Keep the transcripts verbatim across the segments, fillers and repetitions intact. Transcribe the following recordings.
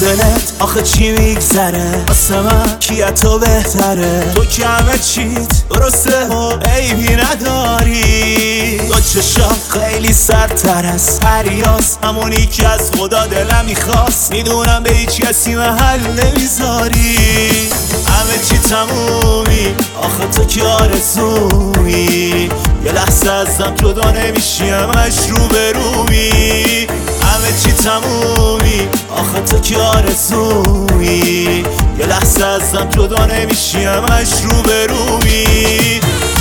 دلت آخه چی میگذره؟ واسه من کیه تو بهتره؟ تو که همه چیت درسته و عیبی نداری. تو چشات خیلی سرتر از هریاس، همونی که از خدا دلم میخواست. میدونم به هیچ کسی محل نمیذاری، همه چی تمومی آخه تو که آرزویی. یه لحظه ازم جدا نمیشی، همش رو به رومی. همه چی تمومی آخه تو که آرزویی. یه لحظه ازم جدا نمیشی، همش رو به رومی.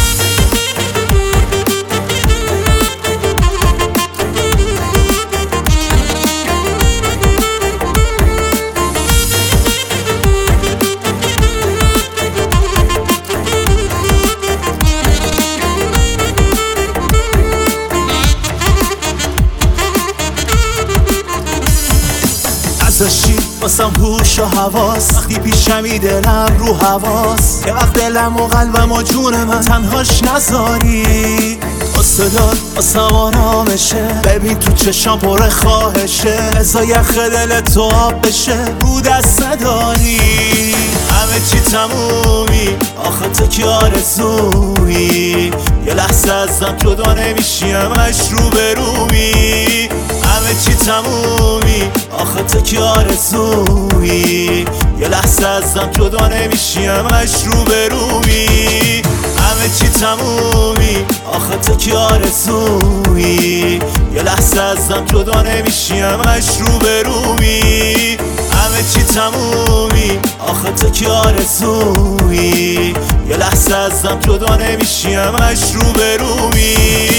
ازشی واسم هوش و حواس، وقتی پیشمی دلم رو حواس. یه وقت دلم و قلبم و جون من تنهاش نذاری. صدات واسم آرامشه، ببین تو چشام پر خواهشه. ازا یخ دل تو آب بشه، رو دست نداری. همه چی تمومی آخه تو که آرزویی. یه لحظه ازم جدا نمیشی، همش رو به رومی. همه چی تمومی آخه تو که آرزویی. یه لحظه ازم جدا نمیشی، همش رو به رومی. همه چی تمومی آخه تو که آرزویی. یه لحظه ازم جدا نمیشی، همش رو به رومی. همه چی تمومی آخه تو که آرزویی. یه لحظه ازم جدا نمیشی، همش رو به رومی.